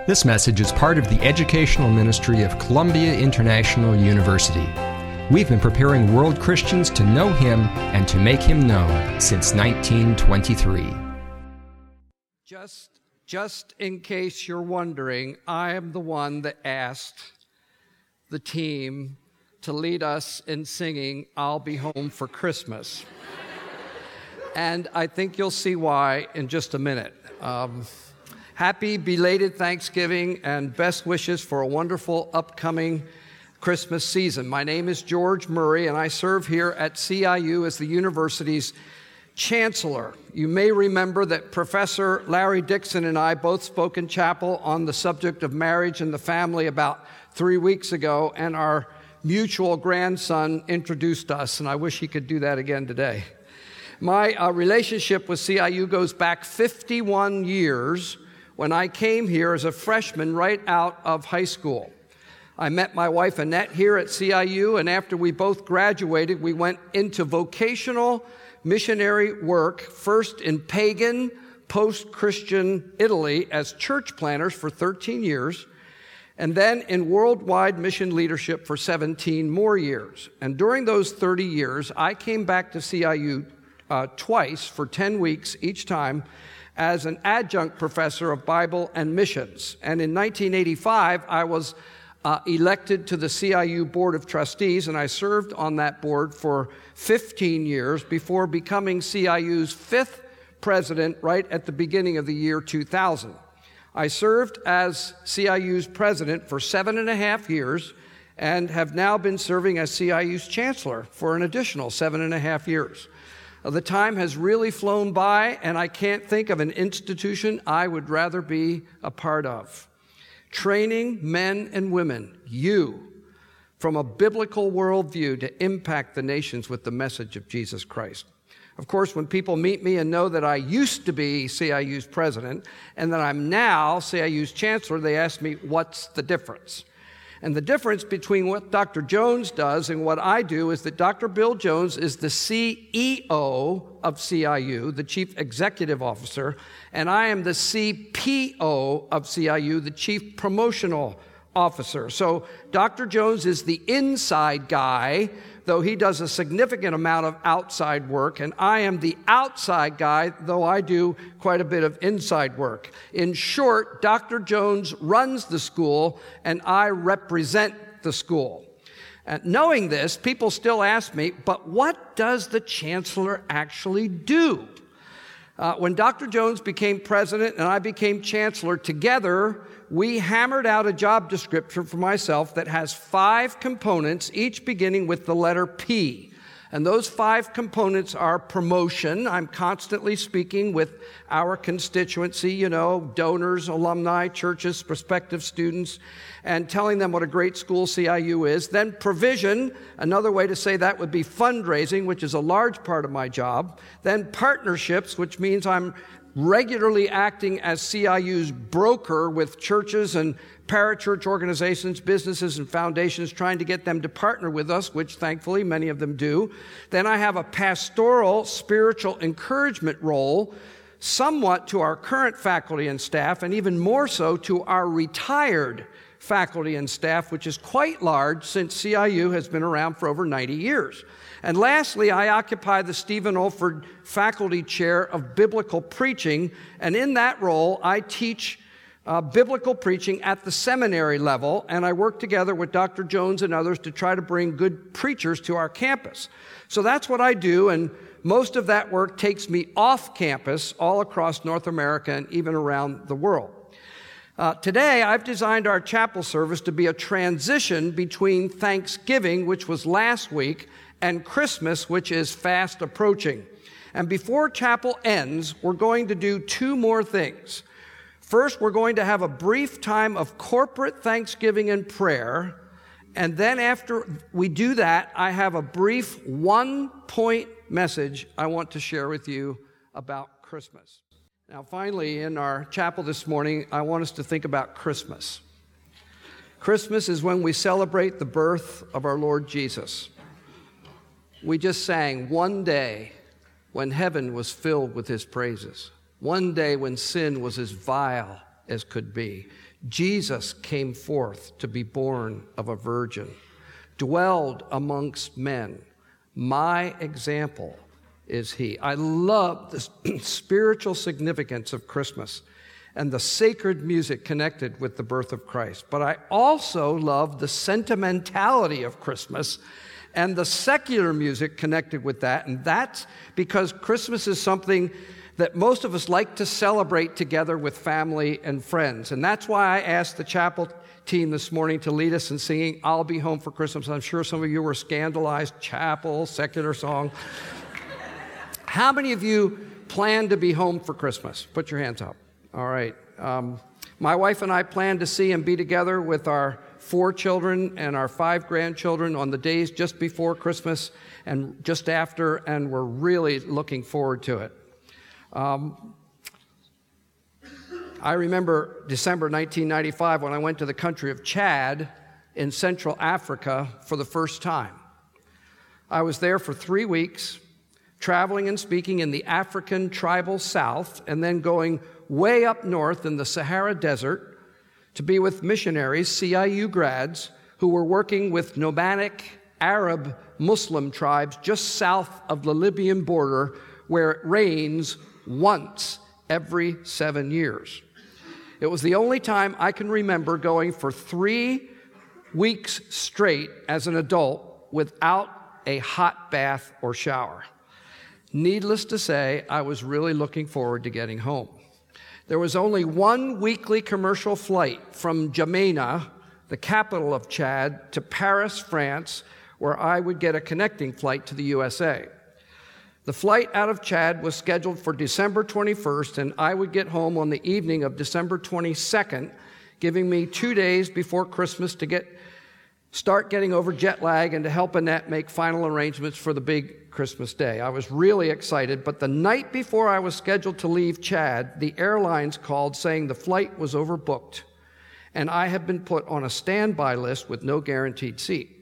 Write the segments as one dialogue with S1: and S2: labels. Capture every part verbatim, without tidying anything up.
S1: This message is part of the educational ministry of Columbia International University. We've been preparing world Christians to know Him and to make Him known since nineteen twenty-three.
S2: Just, just in case you're wondering, I am the one that asked the team to lead us in singing "I'll Be Home for Christmas." And I think you'll see why in just a minute. Um, happy belated Thanksgiving and best wishes for a wonderful upcoming Christmas season. My name is George Murray, and I serve here at C I U as the university's chancellor. You may remember that Professor Larry Dixon and I both spoke in chapel on the subject of marriage and the family about three weeks ago, and our mutual grandson introduced us, and I wish he could do that again today. My uh, relationship with C I U goes back fifty-one years when I came here as a freshman right out of high school. I met my wife Annette here at C I U, and after we both graduated, we went into vocational missionary work, first in pagan, post-Christian Italy as church planners for thirteen years, and then in worldwide mission leadership for seventeen more years. And during those thirty years, I came back to C I U uh, twice for ten weeks each time as an adjunct professor of Bible and missions. And in nineteen eighty-five, I was uh, elected to the C I U Board of Trustees, and I served on that board for fifteen years before becoming C I U's fifth president right at the beginning of the year two thousand. I served as C I U's president for seven and a half years and have now been serving as C I U's chancellor for an additional seven and a half years. The time has really flown by, and I can't think of an institution I would rather be a part of. Training men and women, you, from a biblical worldview to impact the nations with the message of Jesus Christ. Of course, when people meet me and know that I used to be C I U's president and that I'm now C I U's chancellor, they ask me, what's the difference? And the difference between what Doctor Jones does and what I do is that Doctor Bill Jones is the C E O of C I U, the Chief Executive Officer, and I am the C P O of C I U, the Chief Promotional Officer. So Doctor Jones is the inside guy, though he does a significant amount of outside work, and I am the outside guy, though I do quite a bit of inside work. In short, Doctor Jones runs the school, and I represent the school. And knowing this, people still ask me, but what does the chancellor actually do? Uh, when Doctor Jones became president and I became chancellor, together we hammered out a job description for myself that has five components, each beginning with the letter P. And those five components are promotion. I'm constantly speaking with our constituency, you know, donors, alumni, churches, prospective students, and telling them what a great school C I U is. Then provision, another way to say that would be fundraising, which is a large part of my job. Then partnerships, which means I'm regularly acting as C I U's broker with churches and parachurch organizations, businesses, and foundations, trying to get them to partner with us, which thankfully many of them do. Then I have a pastoral, spiritual encouragement role, somewhat to our current faculty and staff, and even more so to our retired faculty and staff, which is quite large since C I U has been around for over ninety years. And lastly, I occupy the Stephen Olford Faculty Chair of Biblical Preaching, and in that role, I teach uh, biblical preaching at the seminary level, and I work together with Doctor Jones and others to try to bring good preachers to our campus. So that's what I do, and most of that work takes me off campus all across North America and even around the world. Uh, today, I've designed our chapel service to be a transition between Thanksgiving, which was last week, and Christmas, which is fast approaching. And before chapel ends, we're going to do two more things. First, we're going to have a brief time of corporate thanksgiving and prayer. And then after we do that, I have a brief one-point message I want to share with you about Christmas. Now, finally, in our chapel this morning, I want us to think about Christmas. Christmas is when we celebrate the birth of our Lord Jesus. We just sang, one day when heaven was filled with His praises. One day when sin was as vile as could be. Jesus came forth to be born of a virgin, dwelled amongst men. My example is he. I love the spiritual significance of Christmas and the sacred music connected with the birth of Christ. But I also love the sentimentality of Christmas and the secular music connected with that. And that's because Christmas is something that most of us like to celebrate together with family and friends. And that's why I asked the chapel team this morning to lead us in singing I'll Be Home for Christmas. I'm sure some of you were scandalized. Chapel, secular song. How many of you plan to be home for Christmas? Put your hands up. All right. Um, my wife and I plan to see and be together with our four children and our five grandchildren on the days just before Christmas and just after, and we're really looking forward to it. Um, I remember December nineteen ninety-five when I went to the country of Chad in Central Africa for the first time. I was there for three weeks, traveling and speaking in the African tribal south, and then going way up north in the Sahara Desert to be with missionaries, C I U grads, who were working with nomadic Arab Muslim tribes just south of the Libyan border, where it rains once every seven years. It was the only time I can remember going for three weeks straight as an adult without a hot bath or shower. Needless to say, I was really looking forward to getting home. There was only one weekly commercial flight from N'Djamena, the capital of Chad, to Paris, France, where I would get a connecting flight to the U S A. The flight out of Chad was scheduled for December twenty-first, and I would get home on the evening of December twenty-second, giving me two days before Christmas to get start getting over jet lag and to help Annette make final arrangements for the big Christmas day. I was really excited, but the night before I was scheduled to leave Chad, the airlines called saying the flight was overbooked, and I had been put on a standby list with no guaranteed seat.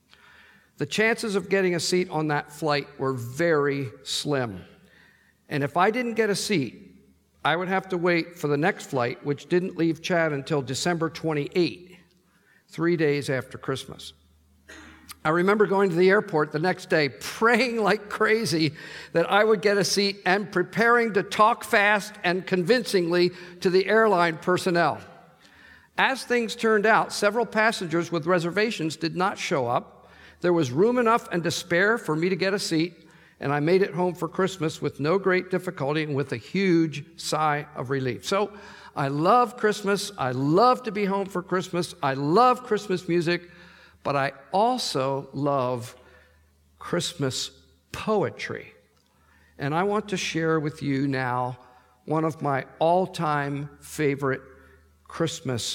S2: The chances of getting a seat on that flight were very slim. And if I didn't get a seat, I would have to wait for the next flight, which didn't leave Chad until December twenty-eighth, three days after Christmas. I remember going to the airport the next day, praying like crazy that I would get a seat and preparing to talk fast and convincingly to the airline personnel. As things turned out, several passengers with reservations did not show up. There was room enough and to spare for me to get a seat, and I made it home for Christmas with no great difficulty and with a huge sigh of relief. So I love Christmas. I love to be home for Christmas. I love Christmas music, but I also love Christmas poetry. And I want to share with you now one of my all-time favorite Christmas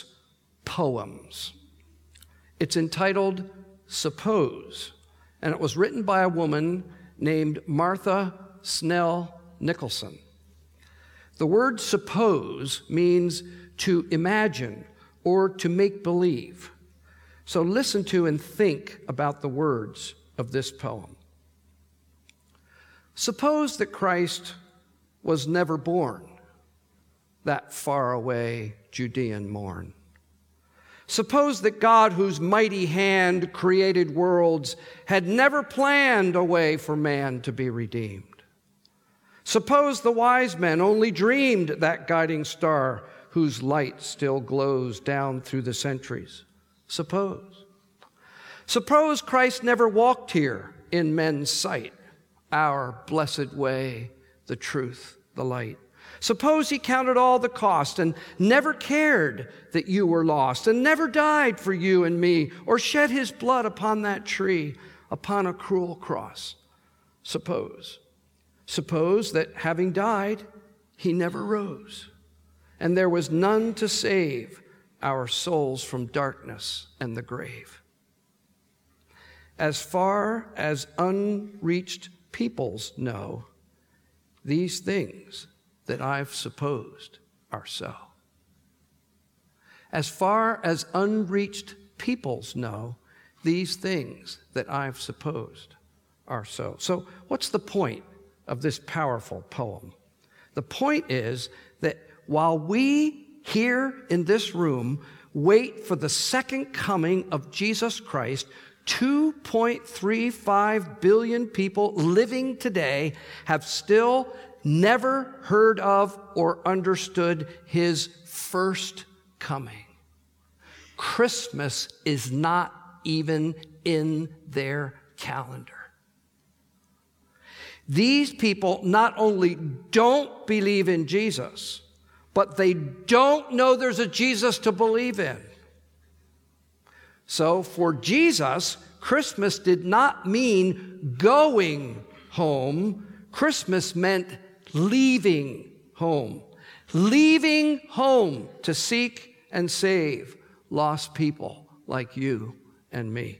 S2: poems. It's entitled Suppose, and it was written by a woman named Martha Snell Nicholson. The word suppose means to imagine or to make believe. So listen to and think about the words of this poem. Suppose that Christ was never born, that faraway Judean morn. Suppose that God, whose mighty hand created worlds, had never planned a way for man to be redeemed. Suppose the wise men only dreamed that guiding star whose light still glows down through the centuries. Suppose. Suppose Christ never walked here in men's sight, our blessed way, the truth, the light. Suppose he counted all the cost and never cared that you were lost and never died for you and me or shed his blood upon that tree, upon a cruel cross. Suppose. Suppose that having died, he never rose, and there was none to save our souls from darkness and the grave. As far as unreached peoples know, these things that I've supposed are so. As far as unreached peoples know, these things that I've supposed are so. So what's the point of this powerful poem? The point is that while we here in this room wait for the second coming of Jesus Christ, two point three five billion people living today have still never heard of or understood his first coming. Christmas is not even in their calendar. These people not only don't believe in Jesus, but they don't know there's a Jesus to believe in. So for Jesus, Christmas did not mean going home. Christmas meant leaving home. Leaving home to seek and save lost people like you and me.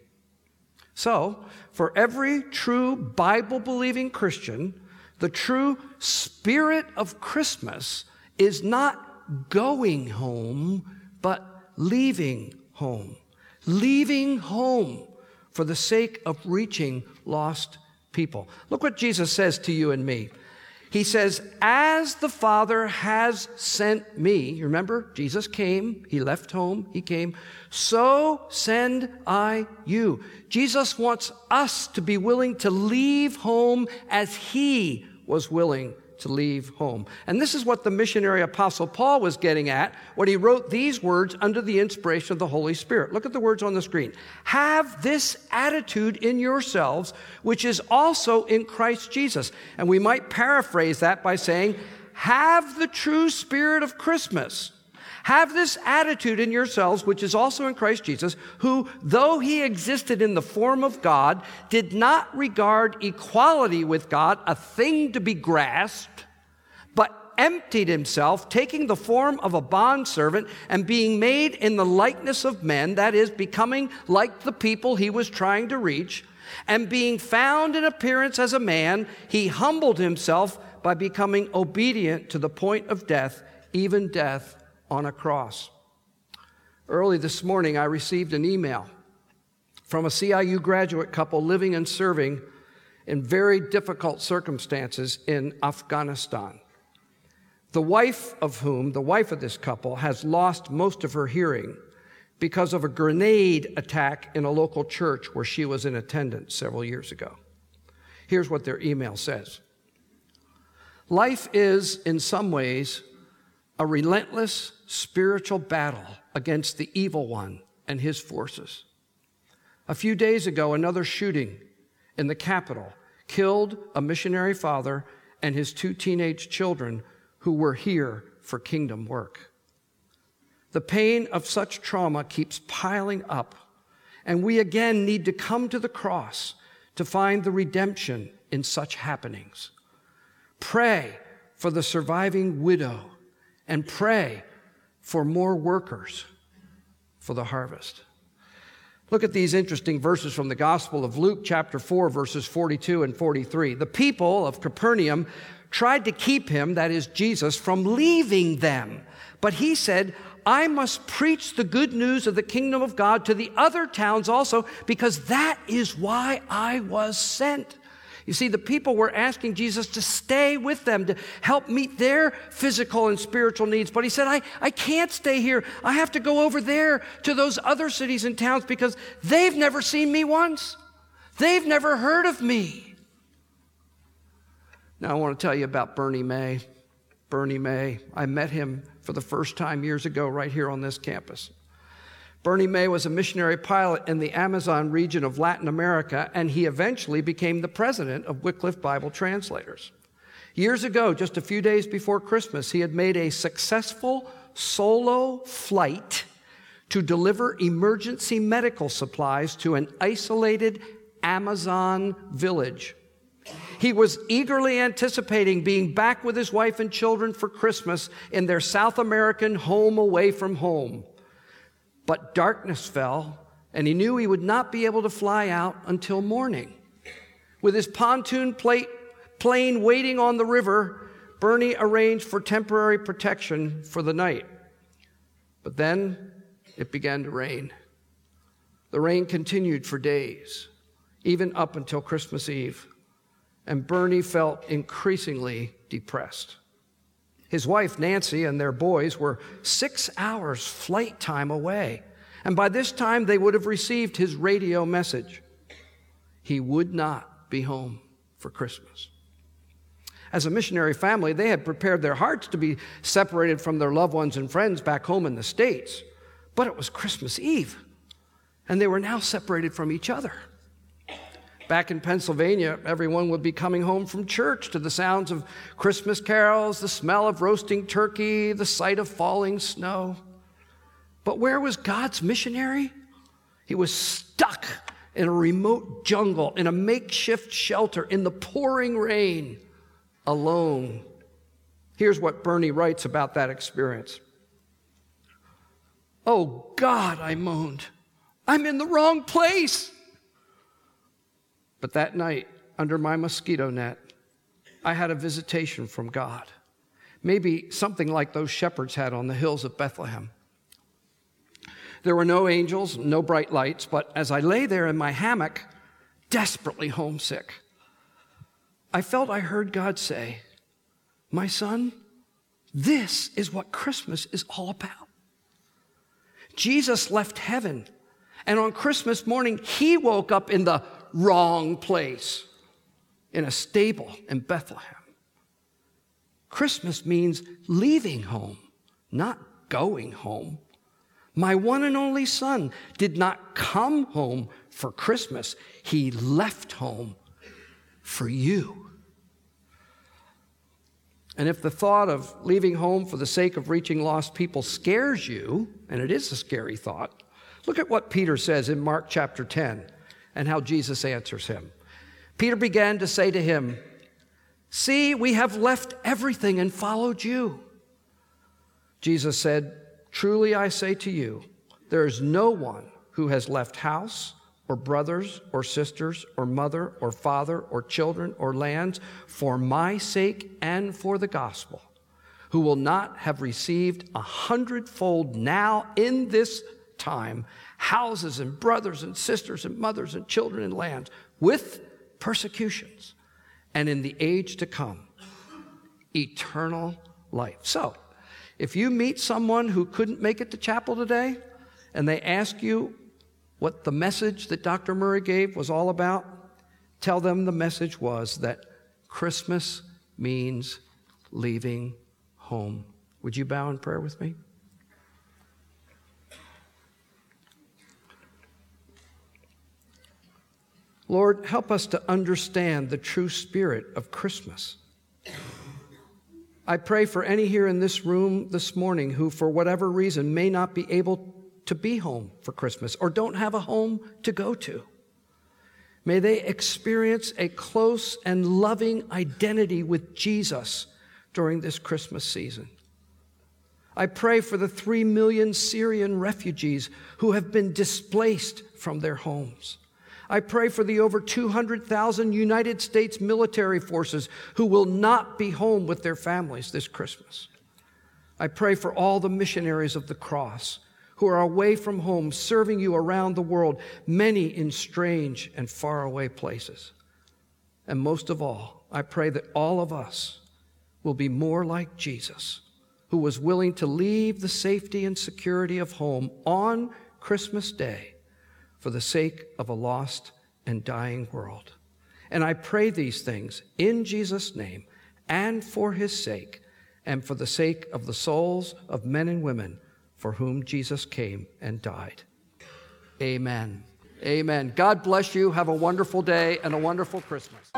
S2: So, for every true Bible-believing Christian, the true spirit of Christmas is not going home, but leaving home. Leaving home for the sake of reaching lost people. Look what Jesus says to you and me. He says, as the Father has sent me, you remember, Jesus came, he left home, he came, so send I you. Jesus wants us to be willing to leave home as he was willing to leave home. And this is what the missionary apostle Paul was getting at when he wrote these words under the inspiration of the Holy Spirit. Look at the words on the screen. Have this attitude in yourselves, which is also in Christ Jesus. And we might paraphrase that by saying, have the true spirit of Christmas. Have this attitude in yourselves, which is also in Christ Jesus, who, though he existed in the form of God, did not regard equality with God a thing to be grasped, but emptied himself, taking the form of a bondservant and being made in the likeness of men, that is, becoming like the people he was trying to reach, and being found in appearance as a man, he humbled himself by becoming obedient to the point of death, even death on a cross. Early this morning, I received an email from a C I U graduate couple living and serving in very difficult circumstances in Afghanistan. The wife of whom, the wife of this couple, has lost most of her hearing because of a grenade attack in a local church where she was in attendance several years ago. Here's what their email says. Life is, in some ways, a relentless spiritual battle against the evil one and his forces. A few days ago, another shooting in the capital killed a missionary father and his two teenage children who were here for kingdom work. The pain of such trauma keeps piling up, and we again need to come to the cross to find the redemption in such happenings. Pray for the surviving widow and pray for more workers for the harvest. Look at these interesting verses from the Gospel of Luke, chapter four, verses forty-two and forty-three. The people of Capernaum tried to keep him, that is Jesus, from leaving them. But he said, I must preach the good news of the kingdom of God to the other towns also, because that is why I was sent. You see, the people were asking Jesus to stay with them, to help meet their physical and spiritual needs. But he said, I, I can't stay here. I have to go over there to those other cities and towns because they've never seen me once. They've never heard of me. Now, I want to tell you about Bernie May. Bernie May. I met him for the first time years ago right here on this campus. Bernie May was a missionary pilot in the Amazon region of Latin America, and he eventually became the president of Wycliffe Bible Translators. Years ago, just a few days before Christmas, he had made a successful solo flight to deliver emergency medical supplies to an isolated Amazon village. He was eagerly anticipating being back with his wife and children for Christmas in their South American home away from home. But darkness fell, and he knew he would not be able to fly out until morning. With his pontoon plate, plane waiting on the river, Bernie arranged for temporary protection for the night. But then it began to rain. The rain continued for days, even up until Christmas Eve, and Bernie felt increasingly depressed. His wife, Nancy, and their boys were six hours flight time away. And by this time, they would have received his radio message. He would not be home for Christmas. As a missionary family, they had prepared their hearts to be separated from their loved ones and friends back home in the States. But it was Christmas Eve, and they were now separated from each other. Back in Pennsylvania, everyone would be coming home from church to the sounds of Christmas carols, the smell of roasting turkey, the sight of falling snow. But where was God's missionary? He was stuck in a remote jungle, in a makeshift shelter, in the pouring rain, alone. Here's what Bernie writes about that experience. "Oh God," I moaned, "I'm in the wrong place." But that night, under my mosquito net, I had a visitation from God. Maybe something like those shepherds had on the hills of Bethlehem. There were no angels, no bright lights, but as I lay there in my hammock, desperately homesick, I felt I heard God say, "My son, this is what Christmas is all about." Jesus left heaven, and on Christmas morning, he woke up in the wrong place, in a stable in Bethlehem. Christmas means leaving home, not going home. My one and only son did not come home for Christmas. He left home for you. And if the thought of leaving home for the sake of reaching lost people scares you, and it is a scary thought, look at what Peter says in Mark chapter ten and how Jesus answers him. Peter began to say to him, "See, we have left everything and followed you." Jesus said, "Truly I say to you, there is no one who has left house or brothers or sisters or mother or father or children or lands for my sake and for the gospel, who will not have received a hundredfold now in this time, houses and brothers and sisters and mothers and children and lands, with persecutions, and in the age to come, eternal life." So, if you meet someone who couldn't make it to chapel today, and they ask you what the message that Doctor Murray gave was all about, tell them the message was that Christmas means leaving home. Would you bow in prayer with me? Lord, help us to understand the true spirit of Christmas. I pray for any here in this room this morning who, for whatever reason, may not be able to be home for Christmas or don't have a home to go to. May they experience a close and loving identity with Jesus during this Christmas season. I pray for the three million Syrian refugees who have been displaced from their homes. I pray for the over two hundred thousand United States military forces who will not be home with their families this Christmas. I pray for all the missionaries of the cross who are away from home, serving you around the world, many in strange and faraway places. And most of all, I pray that all of us will be more like Jesus, who was willing to leave the safety and security of home on Christmas Day for the sake of a lost and dying world. And I pray these things in Jesus' name and for his sake and for the sake of the souls of men and women for whom Jesus came and died. Amen. Amen. God bless you. Have a wonderful day and a wonderful Christmas.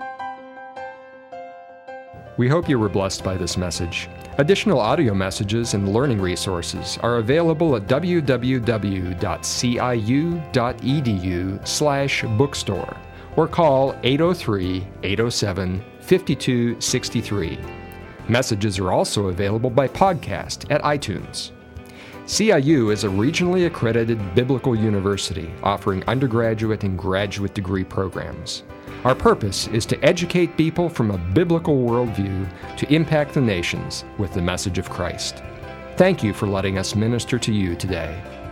S1: We hope you were blessed by this message. Additional audio messages and learning resources are available at w w w dot c i u dot e d u slash bookstore or call eight oh three, eight oh seven, five two six three. Messages are also available by podcast at iTunes. C I U is a regionally accredited biblical university offering undergraduate and graduate degree programs. Our purpose is to educate people from a biblical worldview to impact the nations with the message of Christ. Thank you for letting us minister to you today.